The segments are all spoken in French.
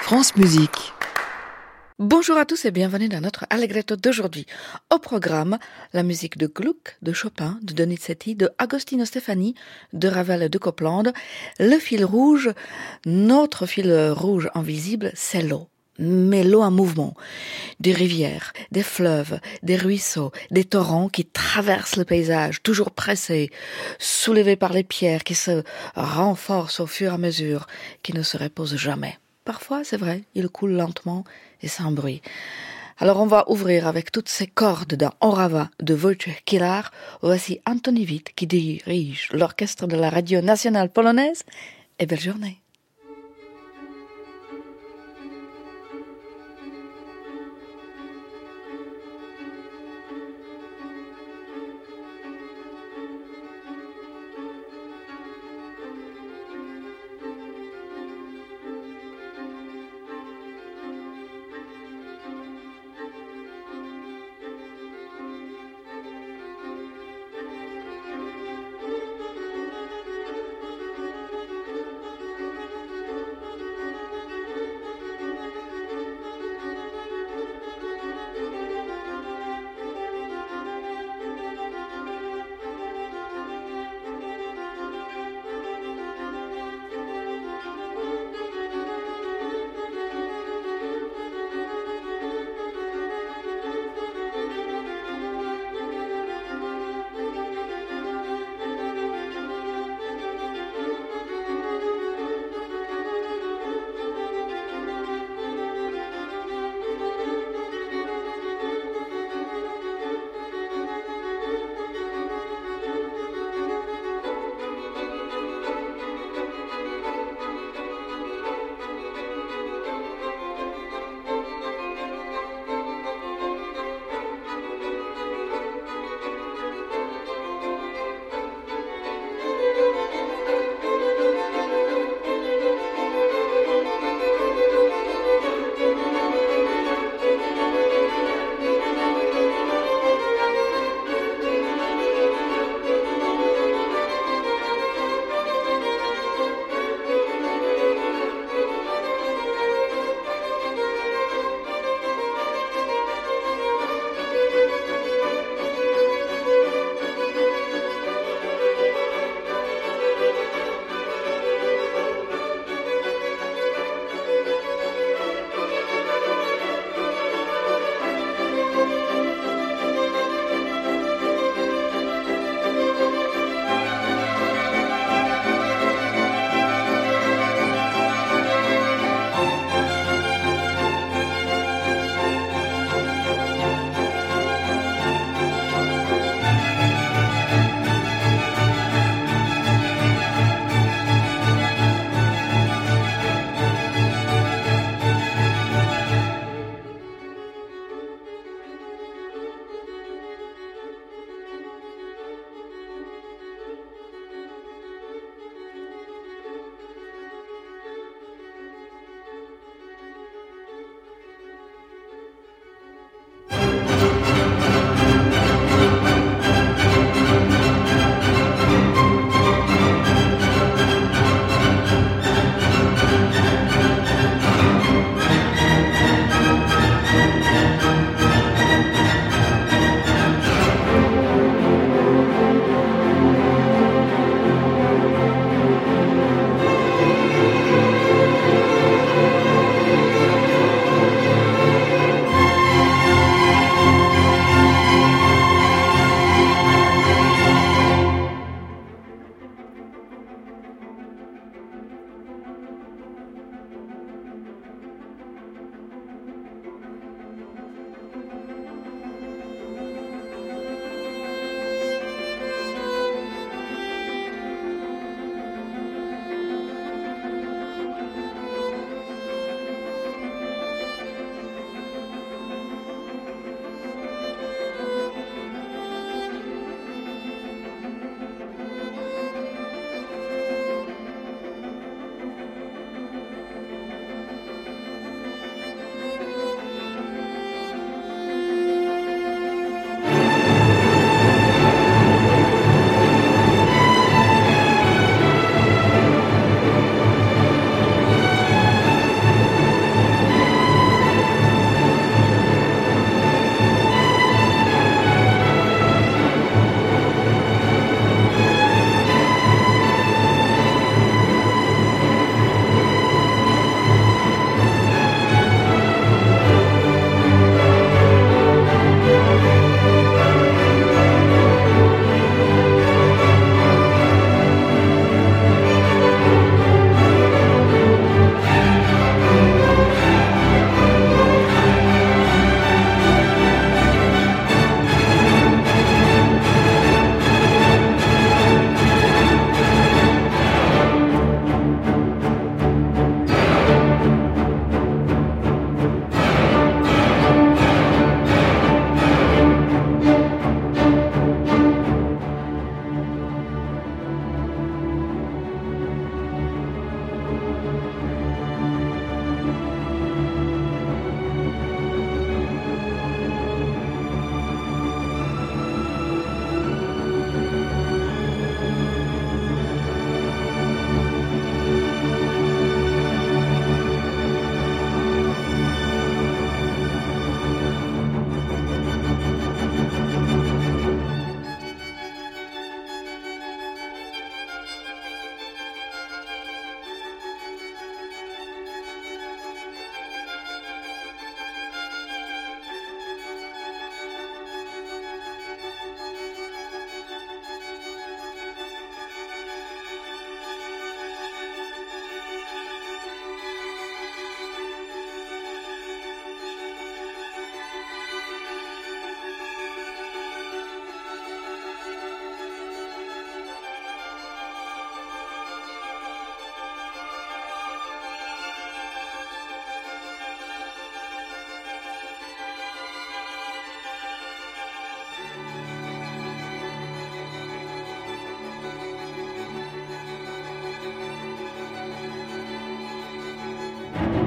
France Musique. Bonjour à tous et bienvenue dans notre Allegretto d'aujourd'hui. Au programme, la musique de Gluck, de Chopin, de Donizetti, de Agostino Stefani, de Ravel et de Copland. Le fil rouge, notre fil rouge invisible, c'est l'eau. Mais l'eau en mouvement. Des rivières, des fleuves, des ruisseaux, des torrents qui traversent le paysage, toujours pressés, soulevés par les pierres qui se renforcent au fur et à mesure, qui ne se reposent jamais. Parfois, c'est vrai, il coule lentement et sans bruit. Alors on va ouvrir avec toutes ces cordes d'un Orava de Wojciech Kilar. Voici Antoni Witt qui dirige l'orchestre de la radio nationale polonaise. Et belle journée.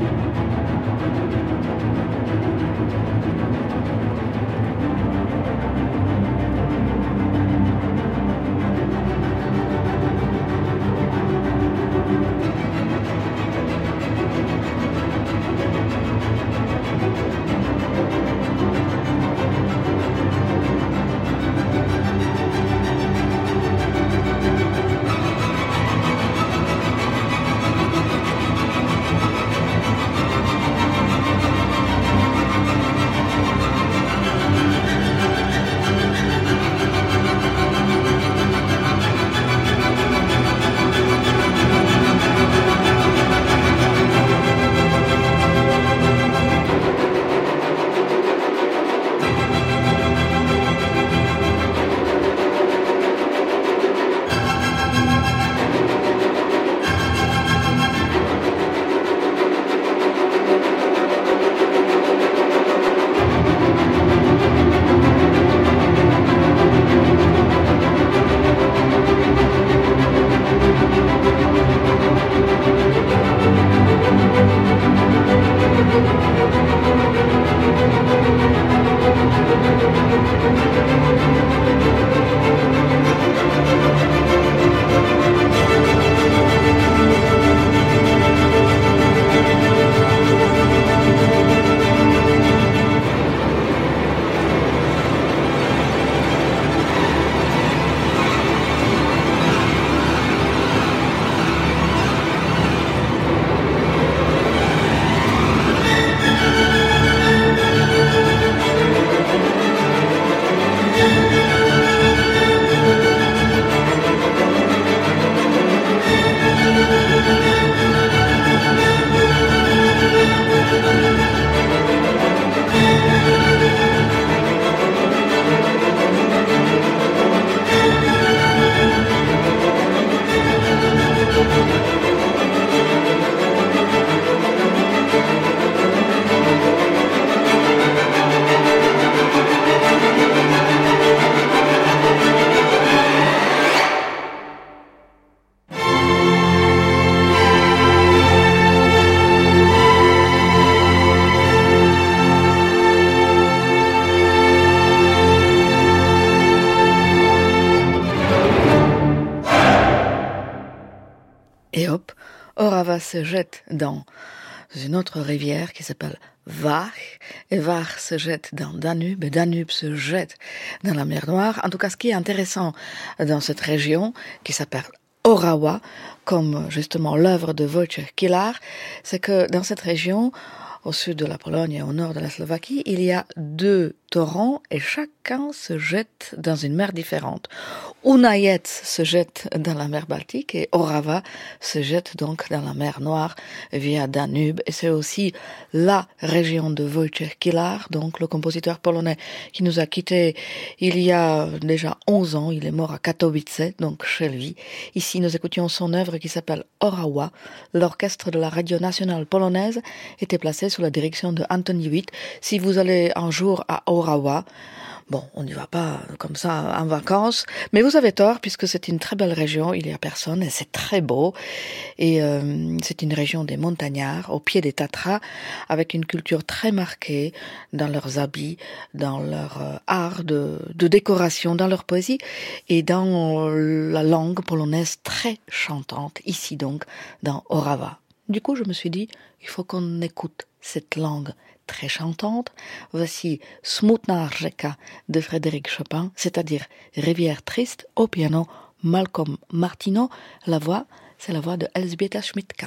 Et hop, Orava se jette dans une autre rivière qui s'appelle Vach, et Vach se jette dans Danube, et Danube se jette dans la mer Noire. En tout cas, ce qui est intéressant dans cette région, qui s'appelle Orawa, comme justement l'œuvre de Wojciech Kilar, c'est que dans cette région, au sud de la Pologne et au nord de la Slovaquie, il y a 2 torrents et chacun se jette dans une mer différente. Unajec se jette dans la mer Baltique et Orava se jette donc dans la mer Noire via Danube. Et c'est aussi la région de Wojciech Kilar, donc le compositeur polonais qui nous a quittés il y a déjà 11 ans. Il est mort à Katowice, donc chez lui. Ici, nous écoutions son œuvre qui s'appelle Orawa. L'orchestre de la radio nationale polonaise était placé sous la direction de Antoni Witt. Si vous allez un jour à Orawa, bon, on n'y va pas comme ça en vacances, mais vous avez tort puisque c'est une très belle région, il y a personne et c'est très beau. Et c'est une région des montagnards, au pied des Tatras, avec une culture très marquée dans leurs habits, dans leur art de décoration, dans leur poésie et dans la langue polonaise très chantante, ici donc, dans Orawa. Du coup, je me suis dit, il faut qu'on écoute cette langue très chantante. Voici Smutna rzeka de Frédéric Chopin, c'est-à-dire Rivière triste, au piano Malcolm Martineau. La voix, c'est la voix de Elżbieta Schmidtka.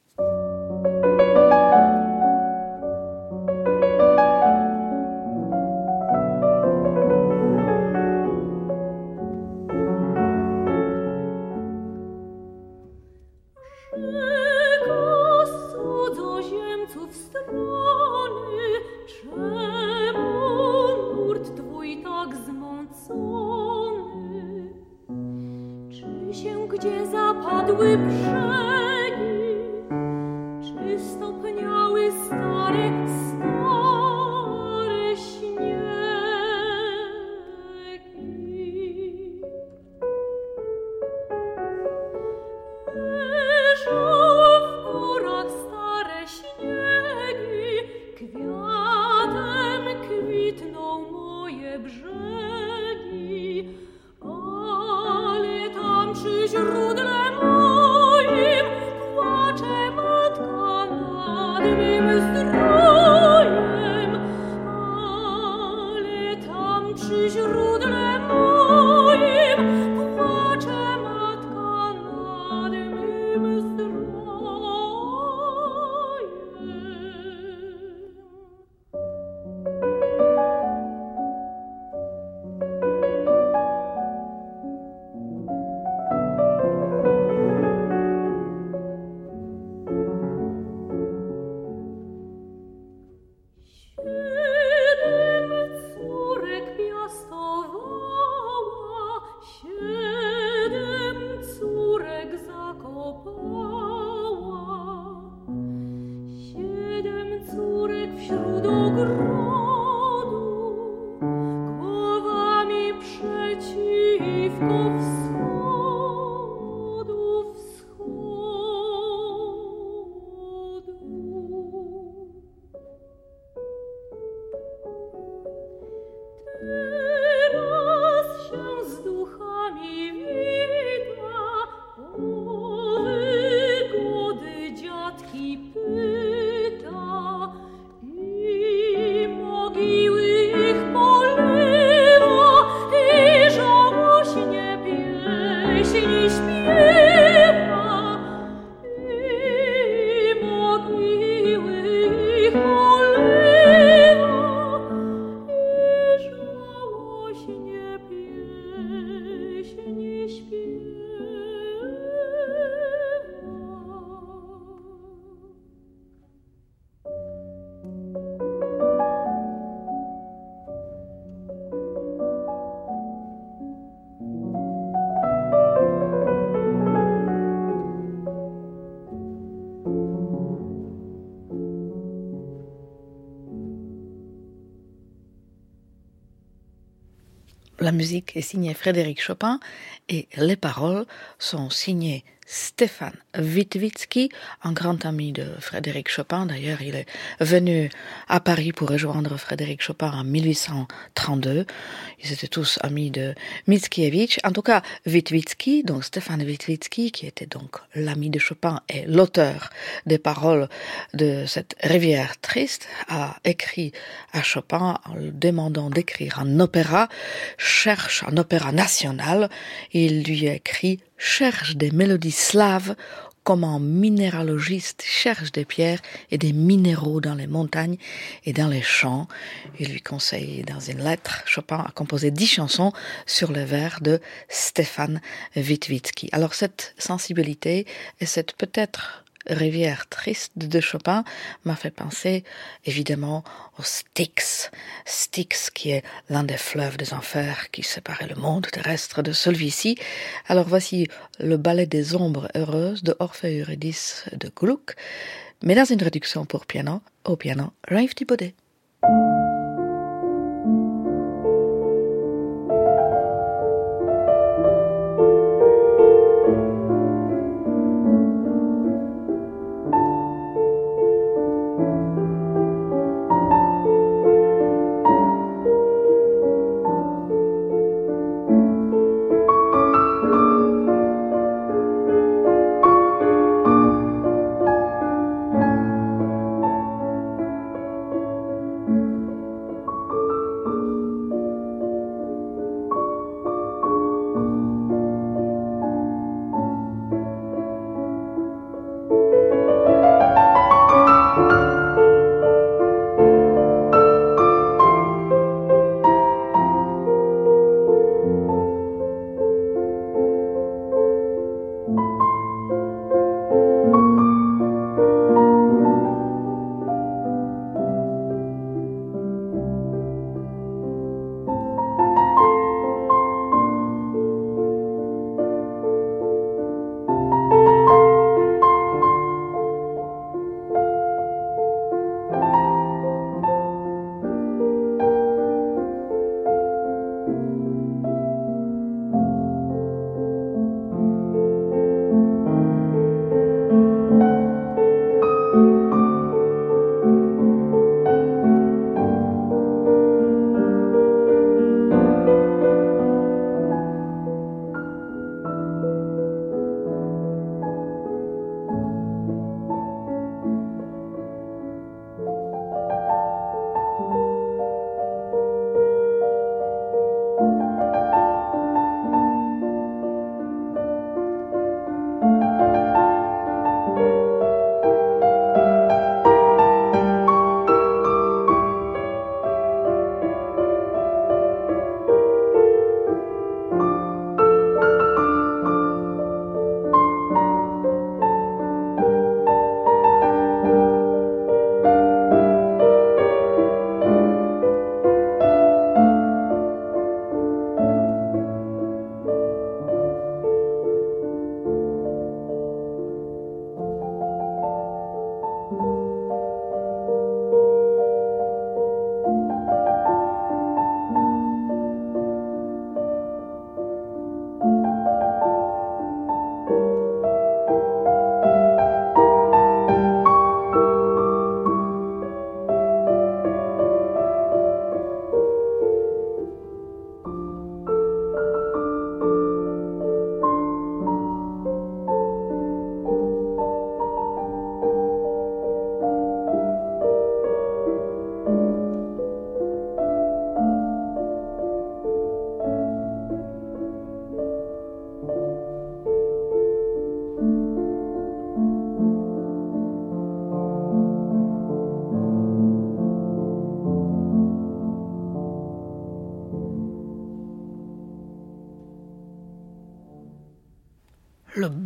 Gdzie zapadły brzegi, czy stopniały stare śniegi. Leżą w górach stare śniegi. La musique est signée Frédéric Chopin et les paroles sont signées Stéphane Witwicki, un grand ami de Frédéric Chopin. D'ailleurs, il est venu à Paris pour rejoindre Frédéric Chopin en 1832. Ils étaient tous amis de Mickiewicz. En tout cas, Witwicki, donc Stéphane Witwicki, qui était donc l'ami de Chopin et l'auteur des paroles de cette rivière triste, a écrit à Chopin en lui demandant d'écrire un opéra, cherche un opéra national. Il lui a écrit « Cherche des mélodies slaves comme un minéralogiste cherche des pierres et des minéraux dans les montagnes et dans les champs. » Il lui conseille dans une lettre, Chopin a composé 10 chansons sur les vers de Stéphane Witwicki. Alors cette sensibilité et cette peut-être rivière triste de Chopin m'a fait penser évidemment au Styx. Styx qui est l'un des fleuves des enfers qui séparait le monde terrestre de celui-ci. Alors voici le ballet des ombres heureuses de Orphée Eurydice de Gluck, mais dans une réduction pour piano, au piano, Raif Thibaudet.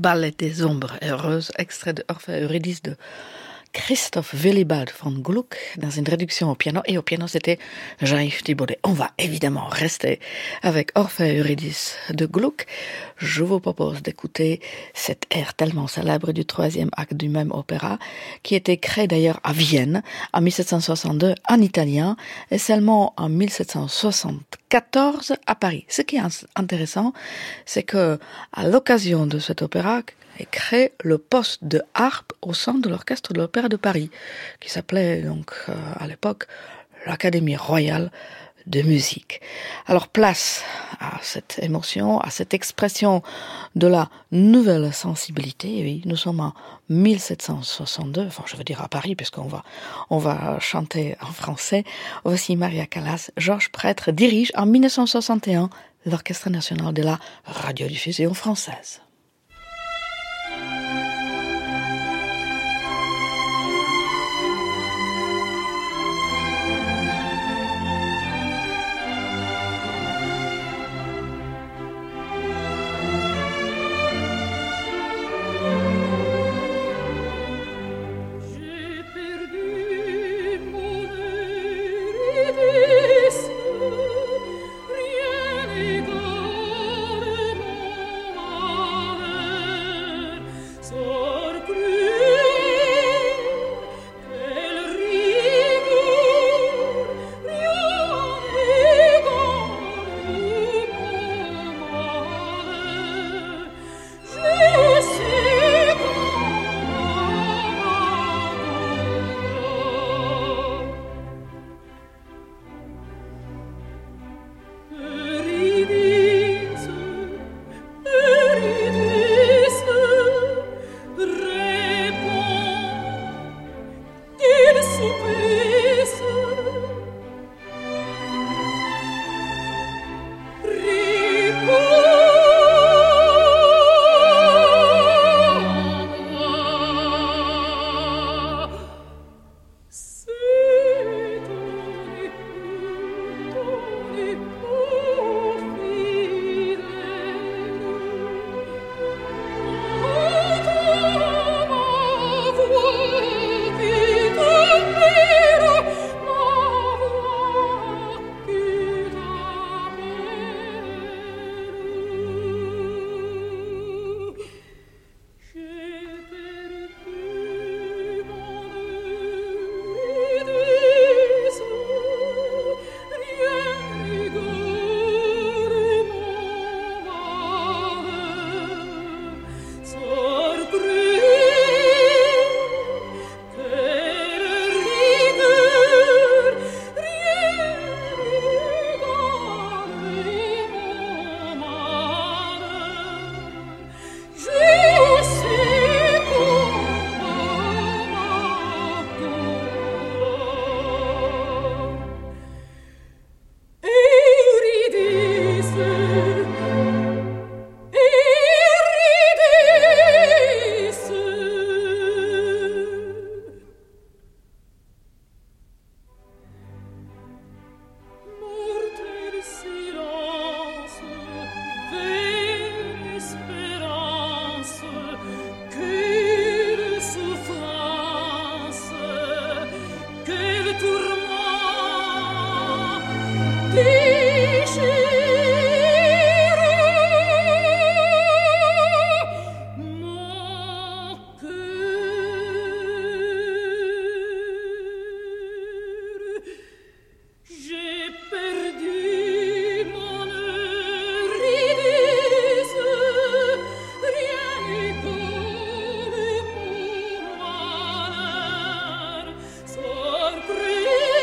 Ballet des ombres heureuses, extrait de Orphée Eurydice de Christoph Willibald von Gluck dans une réduction au piano. Et au piano, c'était Jean-Yves Thibaudet. On va évidemment rester avec Orphée Eurydice de Gluck. Je vous propose d'écouter cet air tellement célèbre du troisième acte du même opéra, qui était créé d'ailleurs à Vienne en 1762 en italien et seulement en 1774 à Paris. Ce qui est intéressant, c'est que à l'occasion de cet opéra, est créé le poste de harpe au sein de l'orchestre de l'Opéra de Paris, qui s'appelait donc à l'époque l'Académie royale de musique. Alors place à cette émotion, à cette expression de la nouvelle sensibilité. Oui, nous sommes en 1762, enfin je veux dire à Paris, puisqu'on va chanter en français. Voici Maria Callas, Georges Prêtre dirige en 1961 l'Orchestre national de la radiodiffusion française. Free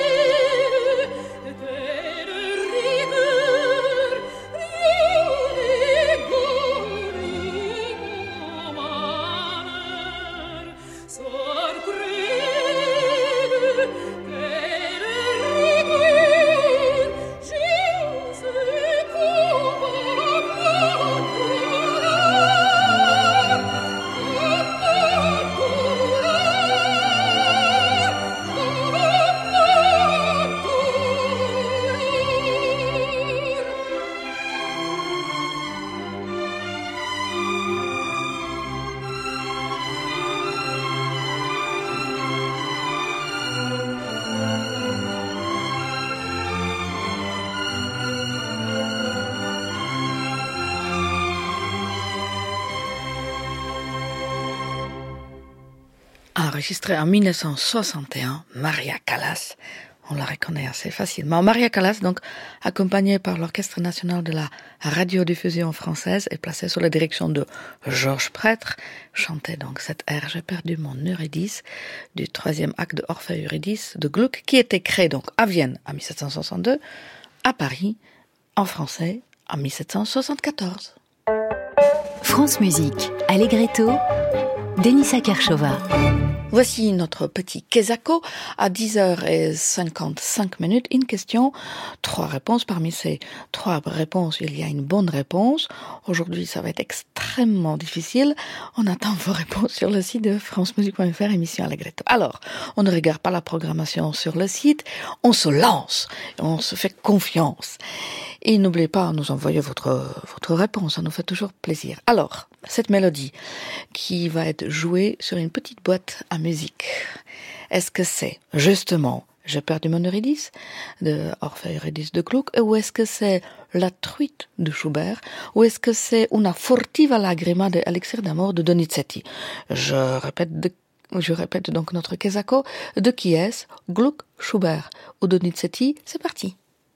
enregistrée en 1961, Maria Callas. On la reconnaît assez facilement. Maria Callas, donc, accompagnée par l'Orchestre national de la radiodiffusion française et placée sous la direction de Georges Prêtre, chantait donc cette air « J'ai perdu mon Eurydice » du troisième acte de Orphée Eurydice de Gluck, qui était créé donc à Vienne en 1762, à Paris, en français, en 1774. France Musique, Allegretto, Denisa Kershova. Voici notre petit Kesako. À 10h55, une question, 3 réponses. Parmi ces 3 réponses, il y a une bonne réponse. Aujourd'hui, ça va être extrêmement difficile. On attend vos réponses sur le site de francemusique.fr, émission Allegretto. Alors, on ne regarde pas la programmation sur le site, on se lance, on se fait confiance. Et n'oubliez pas à nous envoyer votre réponse, ça nous fait toujours plaisir. Alors, cette mélodie qui va être jouée sur une petite boîte à musique, est-ce que c'est justement J'ai perdu mon Eurydice de Orphée Eurydice de Gluck, ou est-ce que c'est La truite de Schubert, ou est-ce que c'est Una furtiva lagrima de Elixir d'amour de Donizetti? Je répète donc notre Kesako. De qui est-ce? Gluck, Schubert ou Donizetti? C'est parti.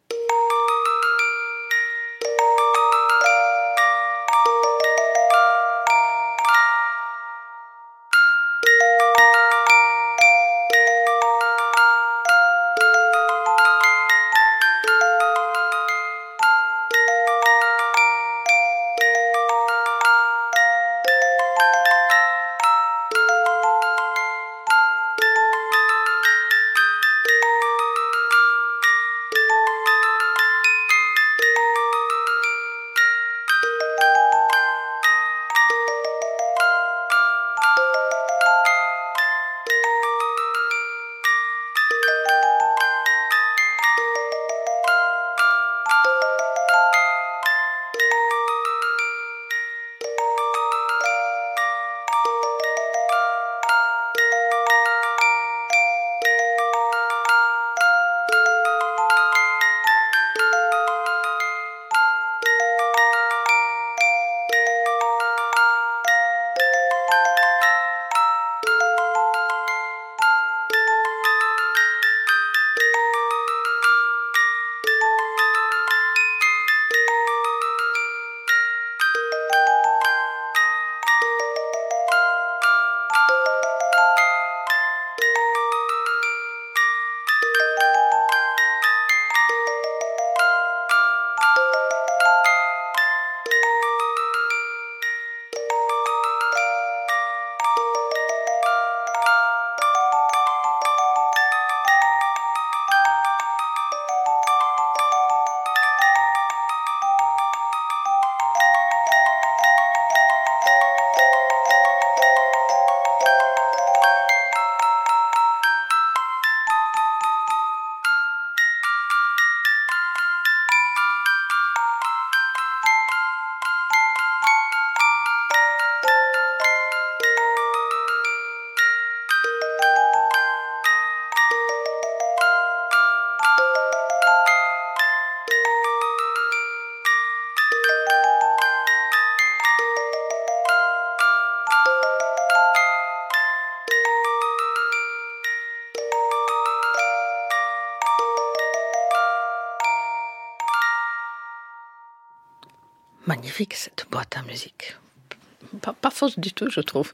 Magnifique cette boîte à musique. Pas fausse du tout, je trouve.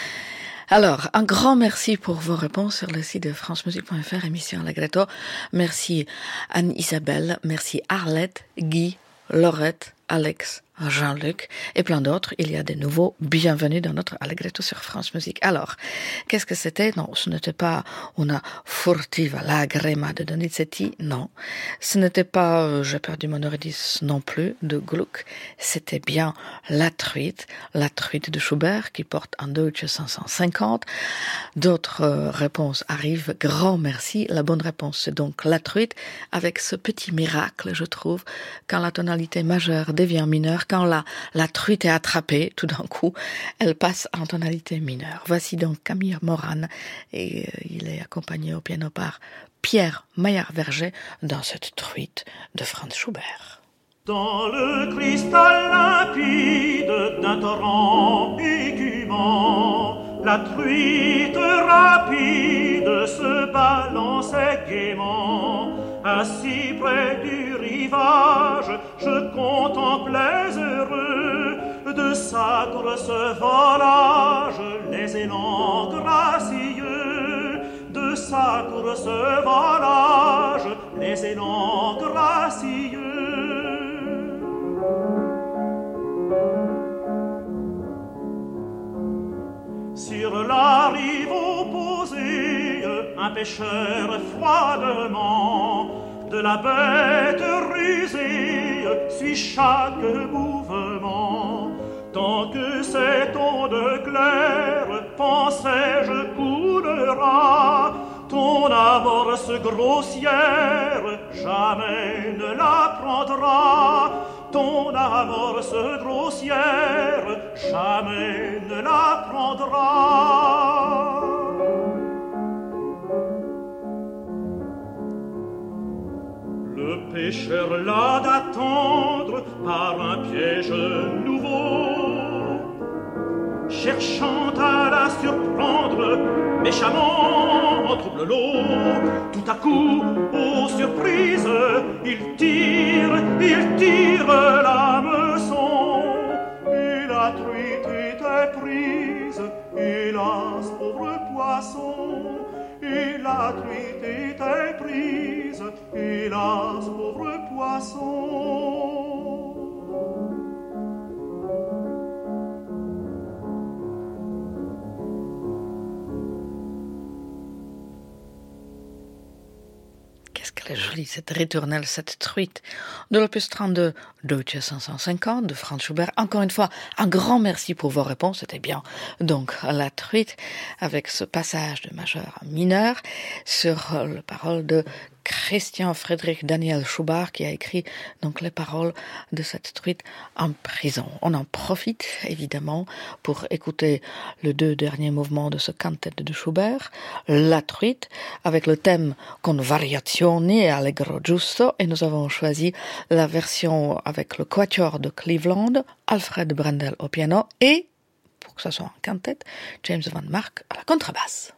Alors, un grand merci pour vos réponses sur le site de francemusique.fr, émission Allegretto. Merci Anne-Isabelle, merci Arlette, Guy, Laurette, Alex, Jean-Luc et plein d'autres. Il y a des nouveaux bienvenus dans notre Allegretto sur France Musique. Alors, qu'est-ce que c'était? Non, ce n'était pas Una furtiva lagrima de Donizetti, non. Ce n'était pas J'ai perdu mon Eurydice non plus de Gluck. C'était bien La truite de Schubert qui porte un Deutsche 550. D'autres réponses arrivent. Grand merci. La bonne réponse, c'est donc La truite avec ce petit miracle, je trouve, quand la tonalité majeure devient mineure, quand la truite est attrapée, tout d'un coup, elle passe en tonalité mineure. Voici donc Camille Moran, et il est accompagné au piano par Pierre Maillard-Verger dans cette truite de Franz Schubert. Dans le cristal limpide d'un torrent écumant, La truite rapide se balançait gaiement. Assis près du rivage, je contemplais heureux de sa grosse volage les élans gracieux. De sa grosse volage les élans gracieux. Sur la rive opposée, un pêcheur froidement de la bête rusée suit chaque mouvement. Tant que cette onde claire, pensais-je, coulera, ton amorce grossière jamais ne la prendra. Ton amorce grossière jamais ne la prendra. Le pêcheur l'a d'attendre par un piège nouveau, cherchant à la surprendre, méchamment en trouble l'eau. Tout à coup, aux surprises, il tire l'hameçon. Et la truite était prise, hélas, pauvre poisson. Et la truite était prise, hélas, pauvre poisson. Qu'est-ce qu'elle est jolie, cette ritournelle, cette truite de l'opus 32, Deutsche 550 de Franz Schubert. Encore une fois, un grand merci pour vos réponses, c'était bien. Donc, la truite, avec ce passage de majeur à mineur, sur les paroles de Christian Friedrich Daniel Schubert, qui a écrit donc les paroles de cette truite en prison. On en profite, évidemment, pour écouter les deux derniers mouvements de ce cantet de Schubert, la truite, avec le thème Con variazioni allegro giusto, et nous avons choisi la version avec le quatuor de Cleveland, Alfred Brendel au piano, et, pour que ce soit un cantet, James Van Mark à la contrebasse.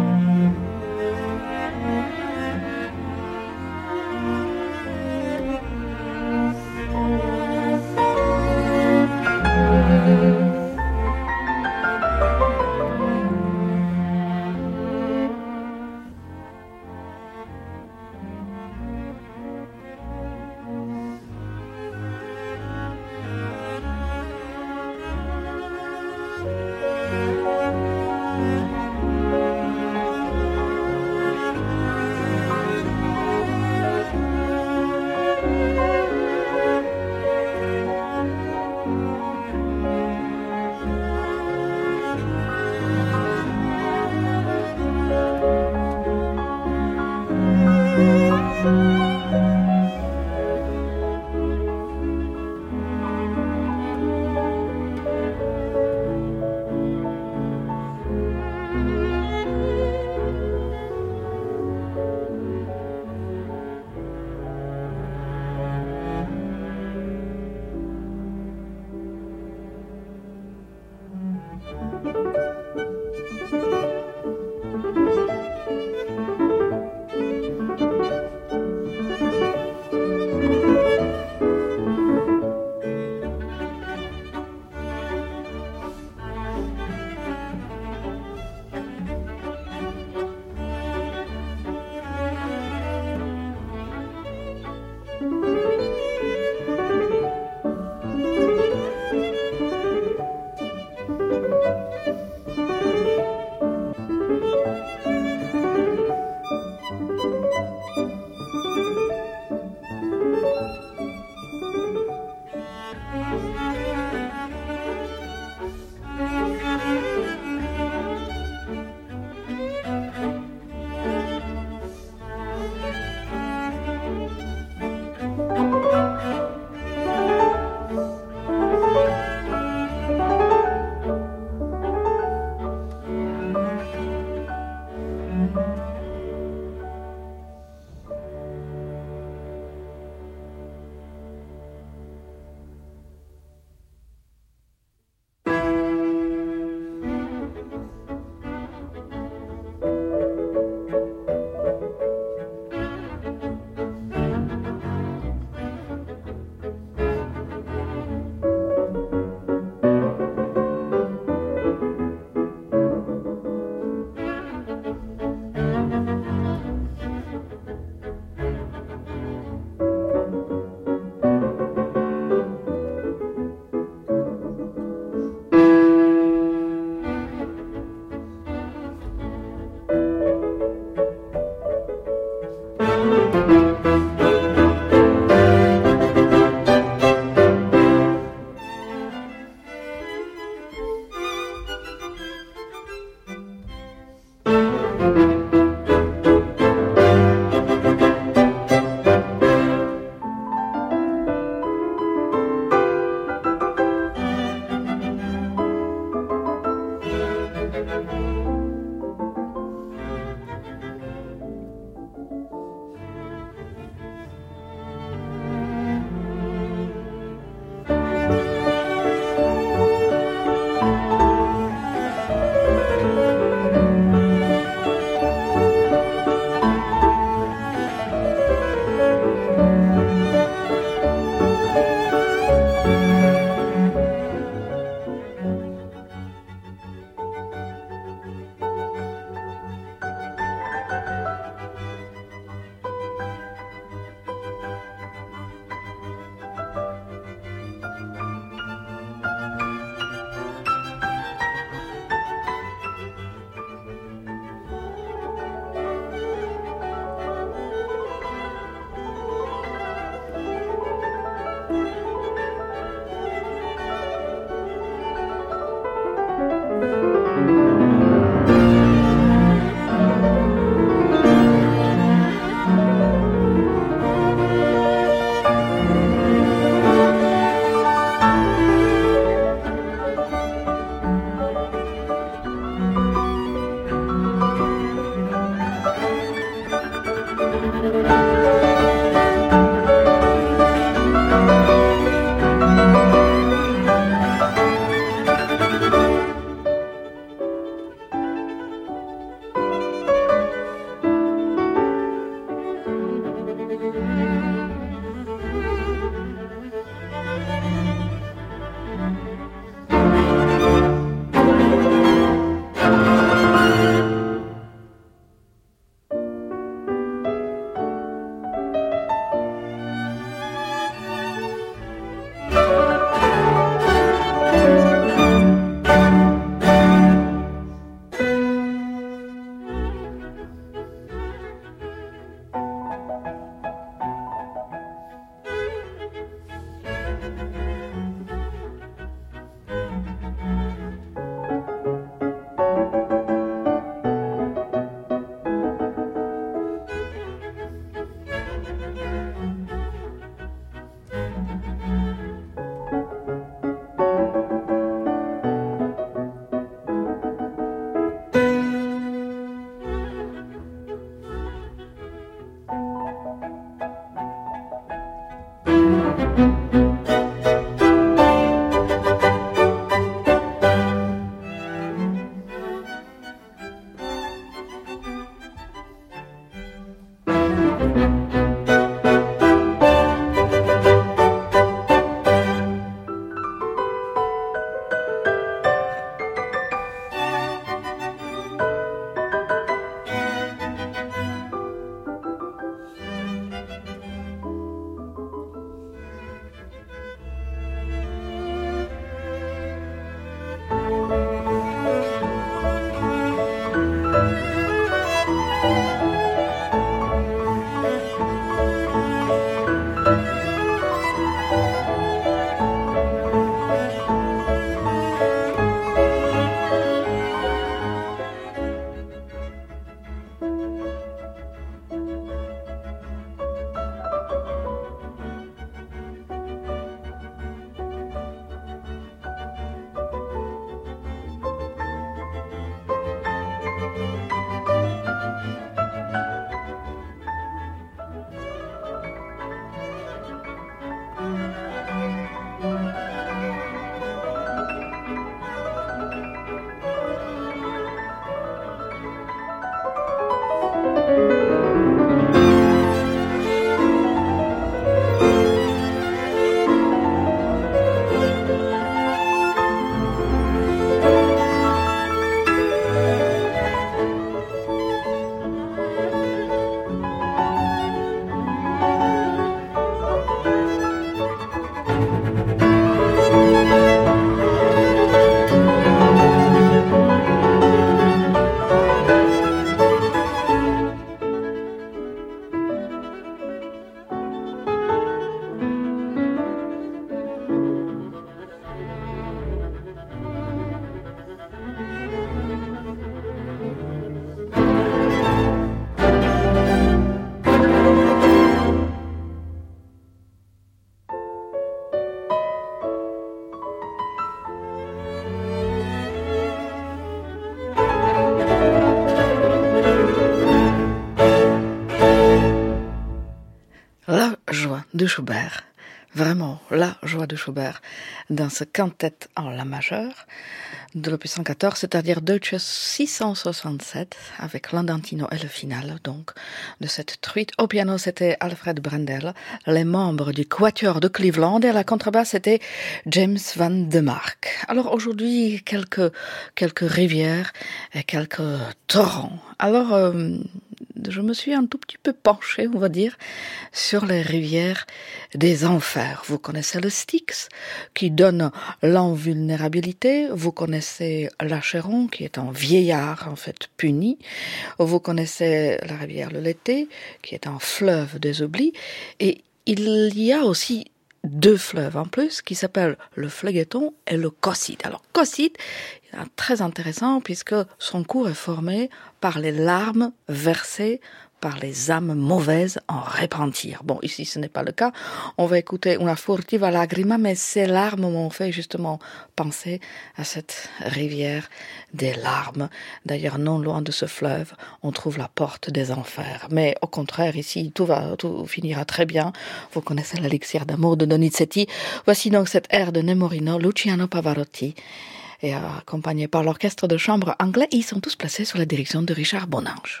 de Schubert. Vraiment, la joie de Schubert dans ce quintet en la majeure de l'opus 114, c'est-à-dire Deutsche 667, avec l'andantino et le final, donc, de cette truite. Au piano, c'était Alfred Brendel, les membres du Quatuor de Cleveland, et à la contrebasse, c'était James Van de Mark. Alors aujourd'hui, quelques rivières et quelques torrents. Alors, je me suis un tout petit peu penchée, on va dire, sur les rivières des enfers. Vous connaissez le Styx, qui donne l'invulnérabilité. Vous connaissez l'Acheron, qui est un vieillard, en fait, puni. Vous connaissez la rivière le Lété, qui est un fleuve des oublis. Et il y a aussi deux fleuves en plus, qui s'appellent le Phlegethon et le Cocyte. Alors, Cocyte, très intéressant, puisque son cours est formé par les larmes versées par les âmes mauvaises en repentir. Bon, ici, ce n'est pas le cas. On va écouter Una furtiva lagrima, mais ces larmes m'ont fait justement penser à cette rivière des larmes. D'ailleurs, non loin de ce fleuve, on trouve la porte des enfers. Mais au contraire, ici, tout finira très bien. Vous connaissez l'élixir d'amour de Donizetti. Voici donc cette air de Nemorino, Luciano Pavarotti, et accompagné par l'orchestre de chambre anglais. Ils sont tous placés sous la direction de Richard Bonange.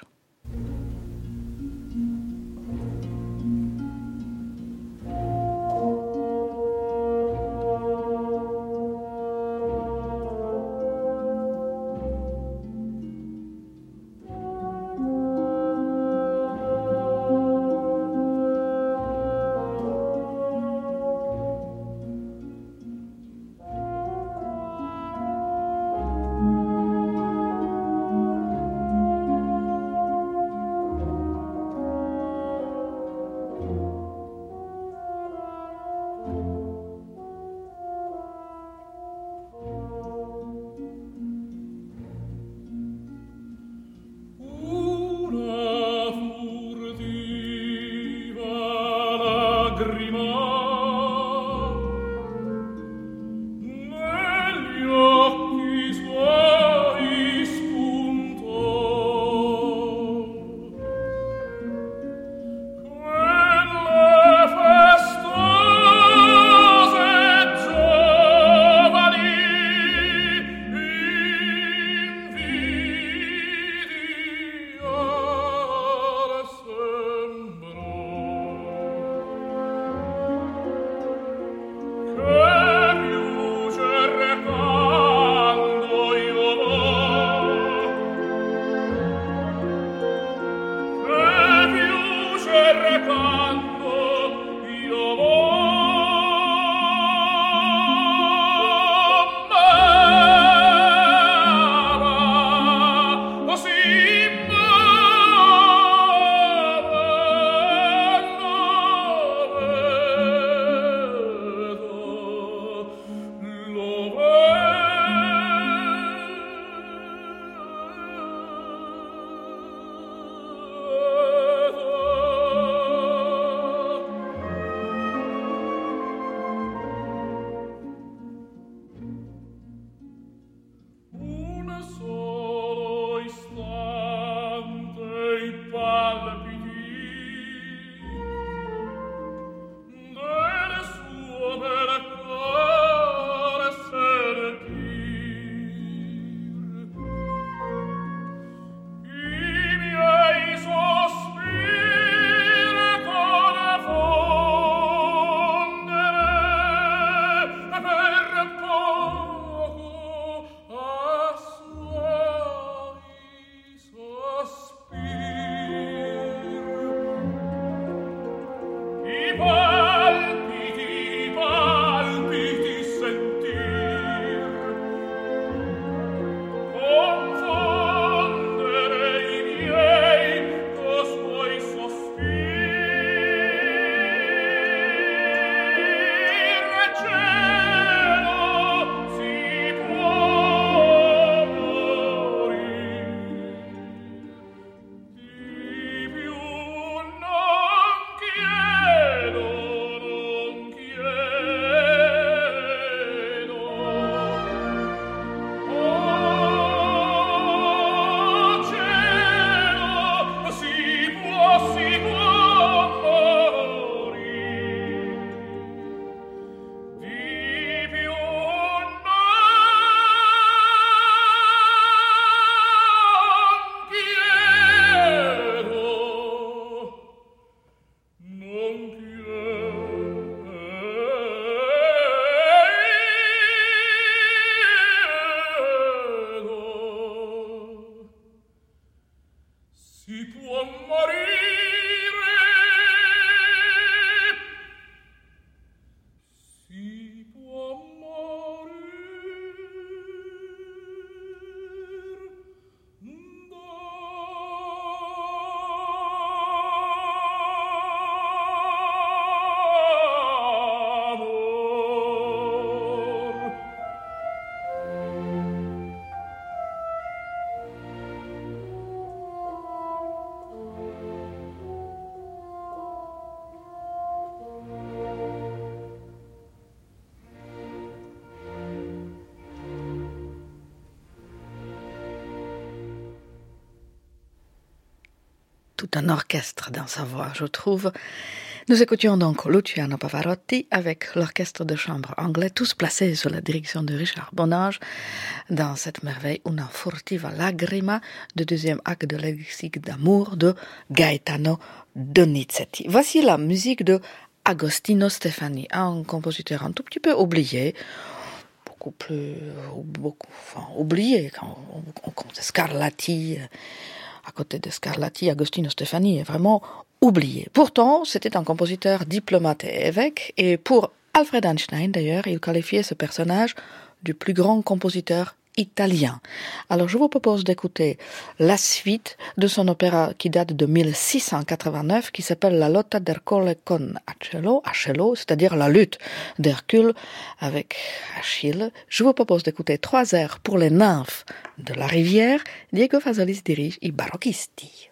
Si può morire, si può Tout un orchestre dans sa voix, je trouve. Nous écoutions donc Luciano Pavarotti avec l'orchestre de chambre anglais, tous placés sous la direction de Richard Bonnage, dans cette merveille Una furtiva lagrima, du deuxième acte de Lexique d'amour de Gaetano Donizetti. Voici la musique de Agostino Stefani, un compositeur un tout petit peu oublié, oublié quand on compte Scarlatti. À côté de Scarlatti, Agostino Stefani est vraiment oublié. Pourtant, c'était un compositeur diplomate et évêque, et pour Alfred Einstein, d'ailleurs, il qualifiait ce personnage du plus grand compositeur italien. Alors, je vous propose d'écouter la suite de son opéra qui date de 1689, qui s'appelle La lotta d'Ercole con Acello, c'est-à-dire la lutte d'Hercule avec Achille. Je vous propose d'écouter 3 airs pour les nymphes de la rivière. Diego Fazolis dirige I Barocchisti.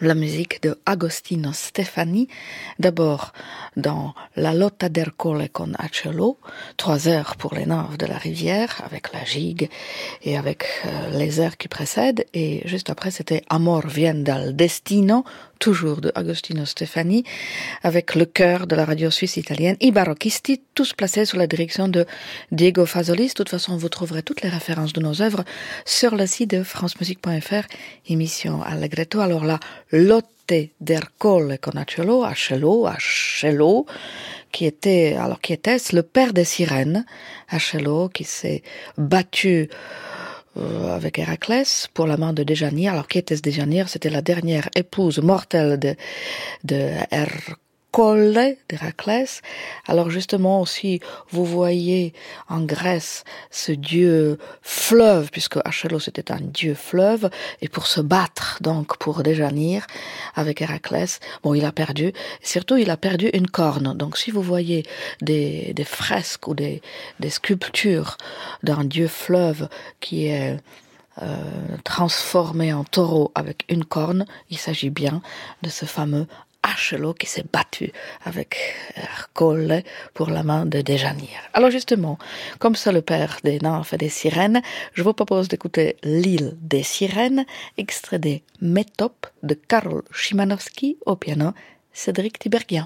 la musique de Agostino Stefani, d'abord dans la Lotta d'Ercole con Acello, 3 heures pour les nymphes de la rivière, avec la gigue et avec les airs qui précèdent, et juste après c'était Amor vien dal destino, toujours de Agostino Stefani, avec le chœur de la radio suisse italienne, I Barocchisti, tous placés sous la direction de Diego Fazolis. De toute façon, vous trouverez toutes les références de nos œuvres sur le site de francemusique.fr, émission Allegretto. Alors là, Lotte d'Ercole con Acello, qui était-ce le père des sirènes, Acello, qui s'est battu avec Héraclès pour la main de Déjanire. Alors qui était-ce Déjanire? C'était la dernière épouse mortelle de d'Héraclès. Alors justement aussi, vous voyez en Grèce ce dieu fleuve, puisque Achelos était un dieu fleuve, et pour se battre donc pour Déjanire avec Héraclès, bon, il a perdu. Surtout, il a perdu une corne. Donc si vous voyez des fresques ou des sculptures d'un dieu fleuve qui est transformé en taureau avec une corne, il s'agit bien de ce fameux Achelos qui s'est battu avec Ercole pour la main de Déjanire. Alors justement, comme c'est le père des nymphes et des sirènes, je vous propose d'écouter L'île des sirènes, extrait des Métopes de Karol Szymanowski, au piano Cédric Tiberghien.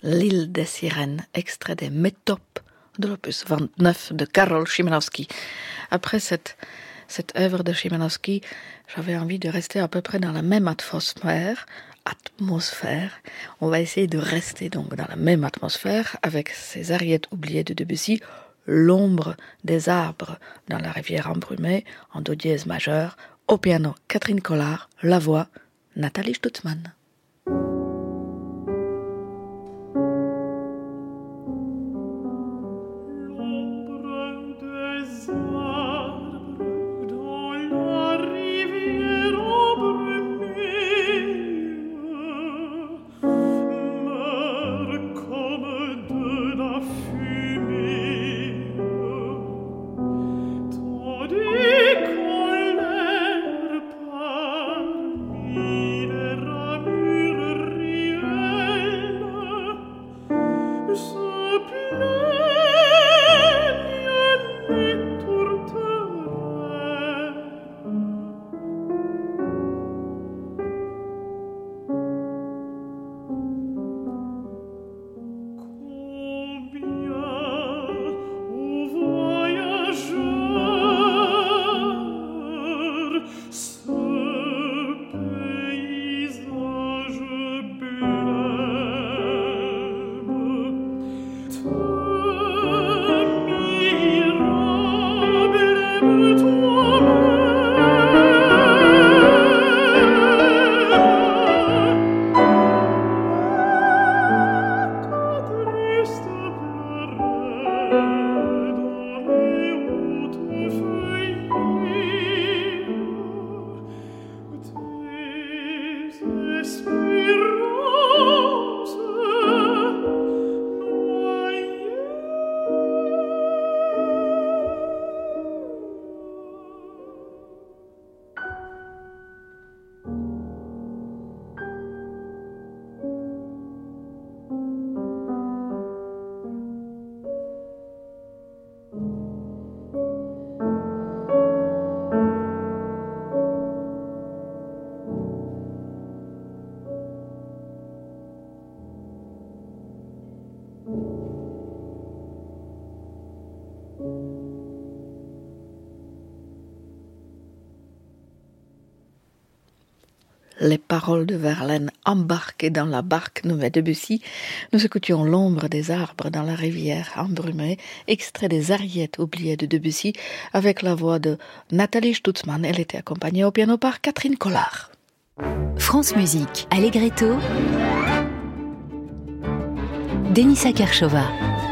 L'île des sirènes, extrait des métopes de l'opus 29 de Karol Szymanowski. Après cette œuvre de Szymanowski, j'avais envie de rester à peu près dans la même atmosphère. On va essayer de rester donc dans la même atmosphère avec ces ariettes oubliées de Debussy, l'ombre des arbres dans la rivière embrumée, en do dièse majeur, au piano Catherine Collard, la voix Nathalie Stutzmann. Les paroles de Verlaine embarquées dans la barque nommée Debussy, nous écoutions l'ombre des arbres dans la rivière embrumée, extrait des ariettes oubliées de Debussy, avec la voix de Nathalie Stutzmann. Elle était accompagnée au piano par Catherine Collard. France Musique, Allegretto, Denisa Kershova.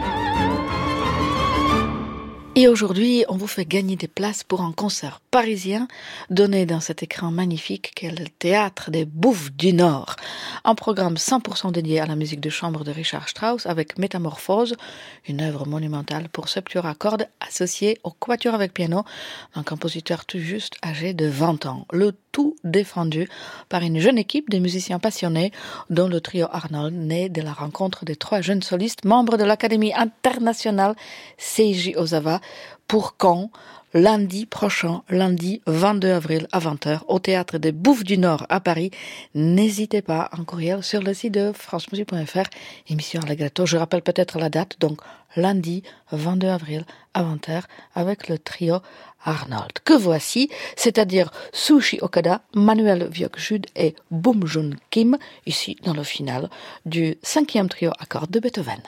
Et aujourd'hui, on vous fait gagner des places pour un concert parisien donné dans cet écran magnifique qu'est le Théâtre des Bouffes du Nord. Un programme 100% dédié à la musique de chambre de Richard Strauss avec Métamorphose, une œuvre monumentale pour septuor à cordes associée au quatuor avec piano d'un compositeur tout juste âgé de 20 ans. Le tout défendu par une jeune équipe de musiciens passionnés dont le trio Arnold, né de la rencontre des 3 jeunes solistes membres de l'Académie internationale Seiji Ozawa pour Caen, lundi prochain, lundi 22 avril à 20h au Théâtre des Bouffes du Nord à Paris. N'hésitez pas, un courriel sur le site de francemusique.fr, émission Allegretto. Je rappelle peut-être la date, donc lundi 22 avril à 20h avec le trio Arnold. Que voici, c'est-à-dire Sushi Okada, Manuel Viok-Jude et Boom Joon Kim, ici dans le final du 5e trio à cordes de Beethoven.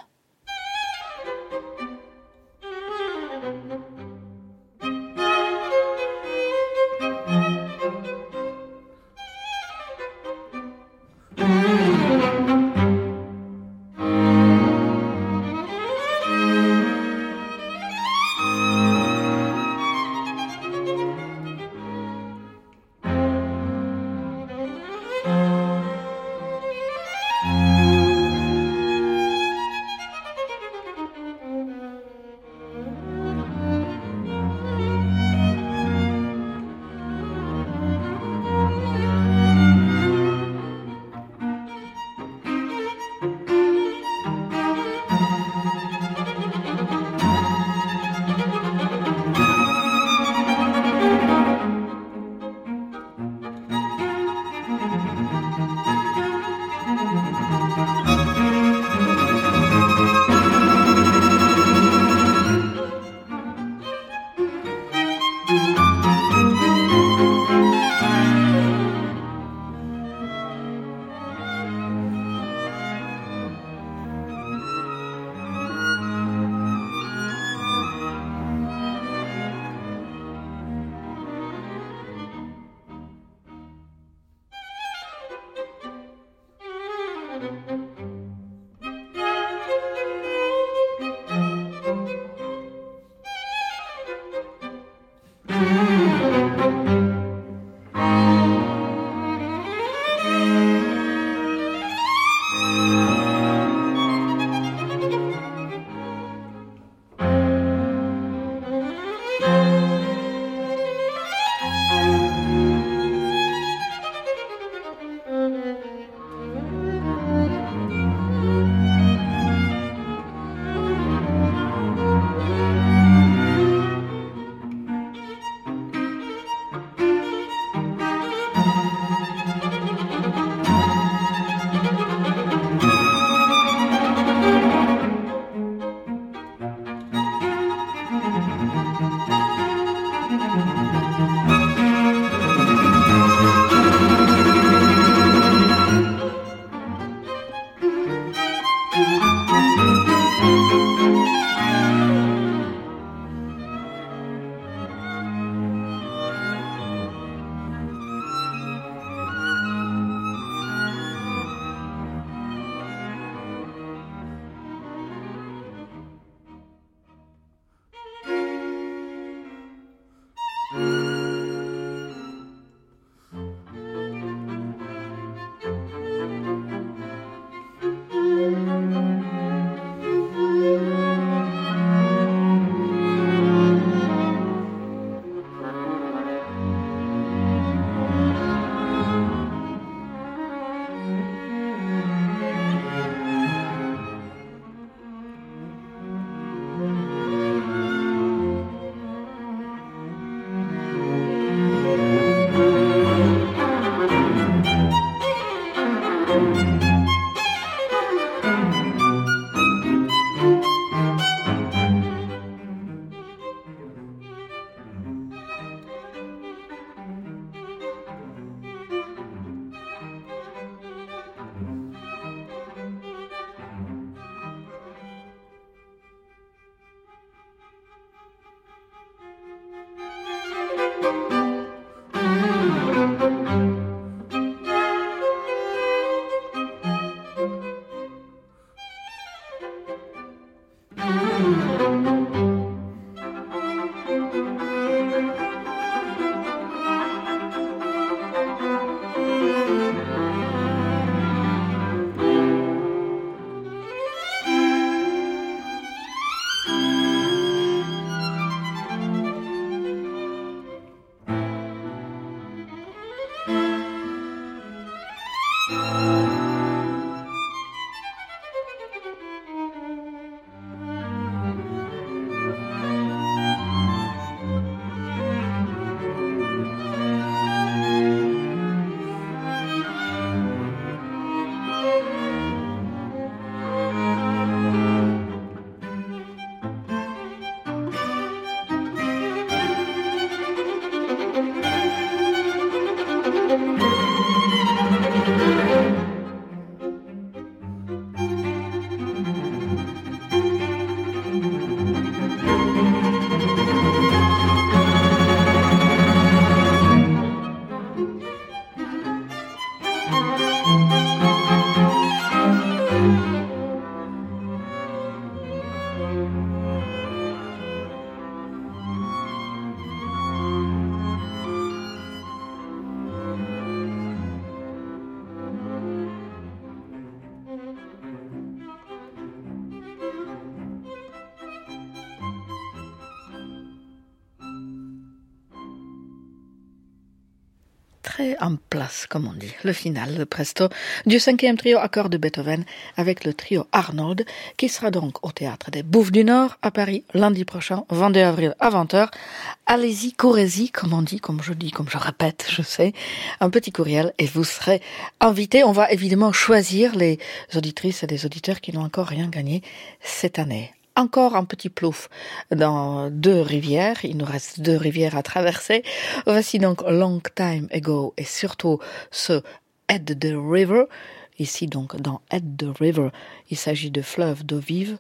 très en place, comme on dit. Le final, le presto, du 5e trio à cordes de Beethoven avec le trio Arnold, qui sera donc au Théâtre des Bouffes du Nord à Paris lundi prochain, 22 avril à 20h. Allez-y, courez-y, comme on dit, comme je dis, comme je répète, je sais, un petit courriel et vous serez invités. On va évidemment choisir les auditrices et les auditeurs qui n'ont encore rien gagné cette année. Encore un petit plouf dans 2 rivières. Il nous reste 2 rivières à traverser. Voici donc Long Time Ago et surtout ce At the River. Ici donc dans At the River, il s'agit de fleuve d'eau vive.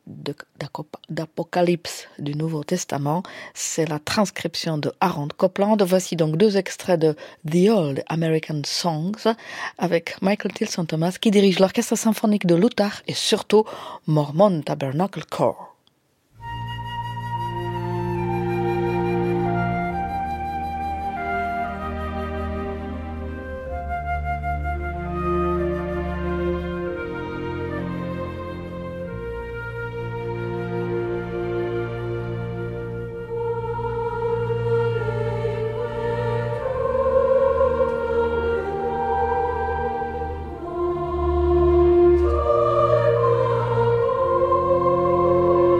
d'Apocalypse du Nouveau Testament. C'est la transcription de Aaron Copland. Voici donc 2 extraits de The Old American Songs avec Michael Tilson Thomas qui dirige l'orchestre symphonique de l'Utah et surtout Mormon Tabernacle Choir. Oh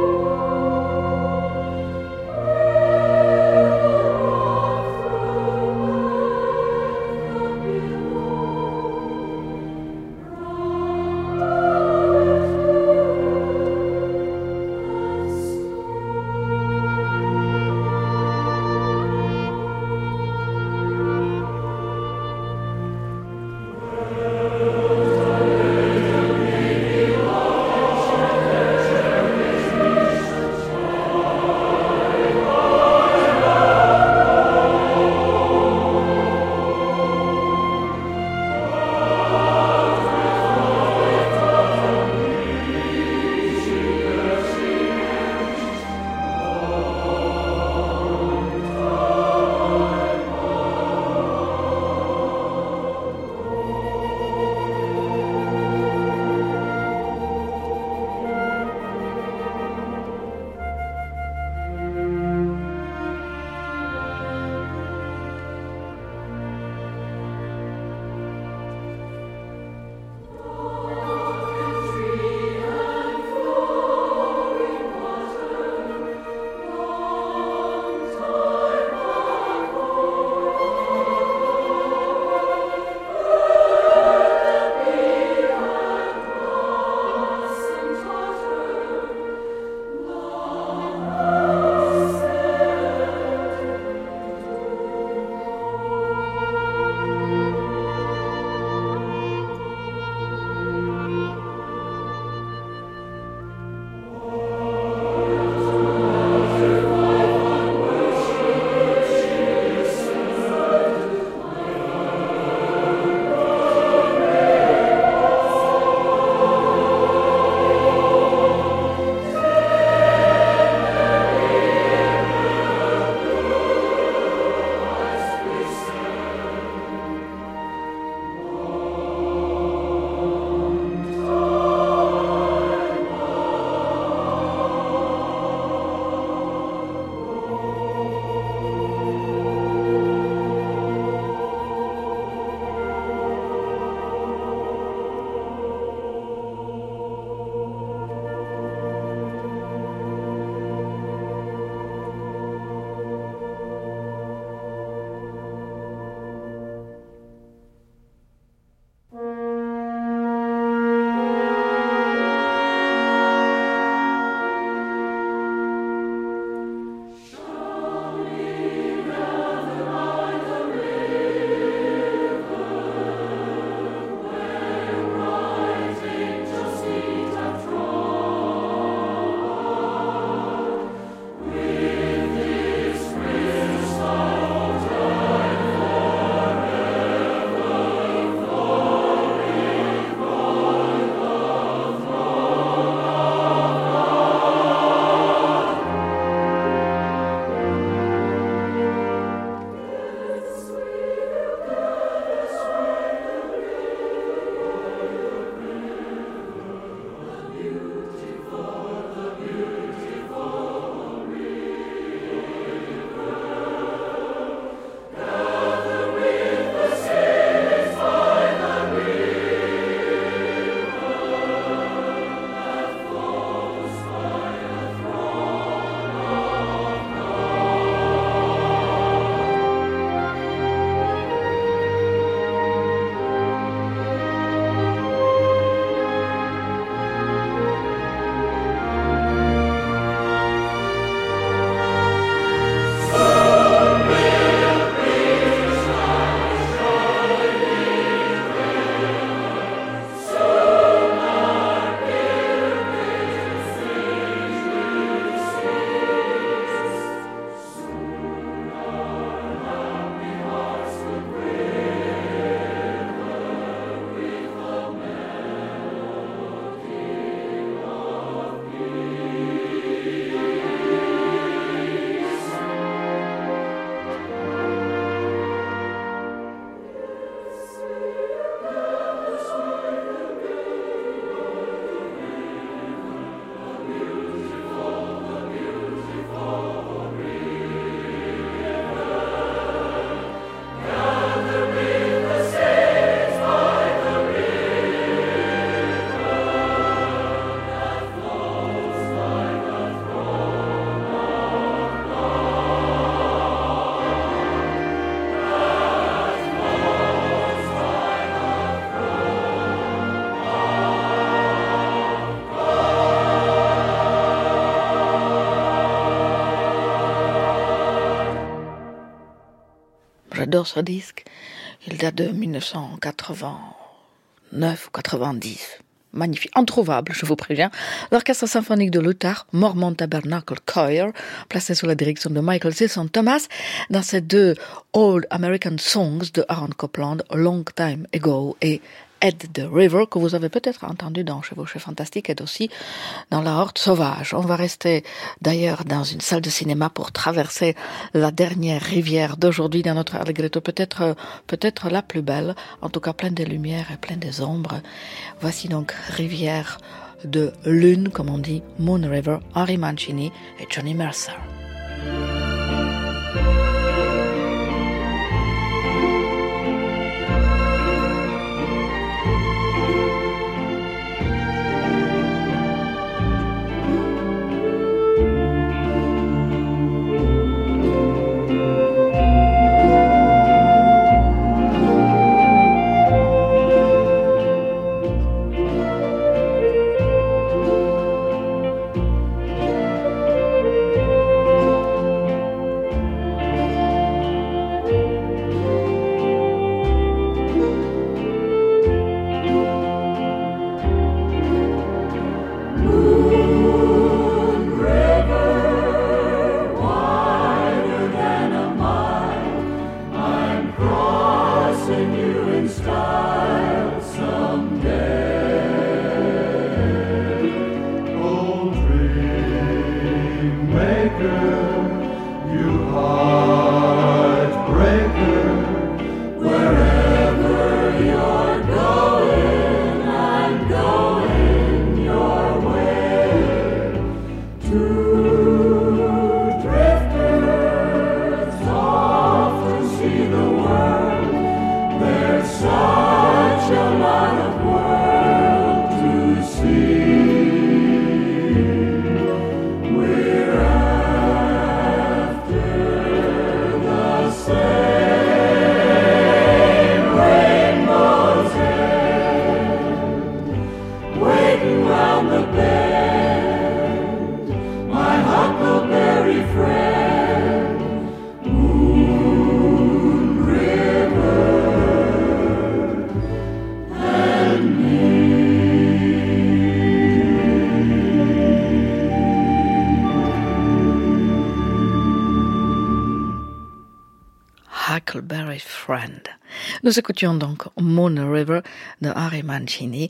j'adore ce disque. Il date de 1989 ou 90. Magnifique, introuvable, je vous préviens. L'Orchestre symphonique de l'Utah, Mormon Tabernacle Choir, placé sous la direction de Michael Silson Thomas, dans ces deux Old American Songs de Aaron Copland, Long Time Ago et Head the River, que vous avez peut-être entendu dans Chevauchée Fantastique et aussi dans La Horte Sauvage. On va rester d'ailleurs dans une salle de cinéma pour traverser la dernière rivière d'aujourd'hui dans notre Allegretto, peut-être la plus belle, en tout cas pleine de lumière et pleine des ombres. Voici donc Rivière de Lune, comme on dit, Moon River, Henry Mancini et Johnny Mercer. Huckleberry Friend. Nous écoutions donc Moon River de Henry Mancini,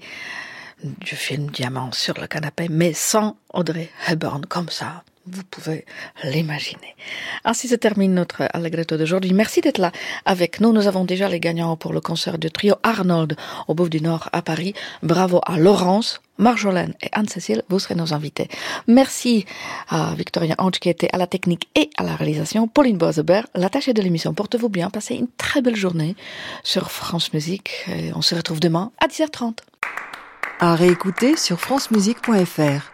du film Diamant sur le canapé, mais sans Audrey Hepburn, comme ça. Vous pouvez l'imaginer. Ainsi se termine notre Allegretto d'aujourd'hui. Merci d'être là avec nous. Nous avons déjà les gagnants pour le concert du trio Arnold au Bouffe du Nord à Paris. Bravo à Laurence, Marjolaine et Anne-Cécile. Vous serez nos invités. Merci à Victorien Ange qui était à la technique et à la réalisation. Pauline Boisebert, l'attachée de l'émission. Portez-vous bien. Passez une très belle journée sur France Musique. Et on se retrouve demain à 10h30. À réécouter sur francemusique.fr.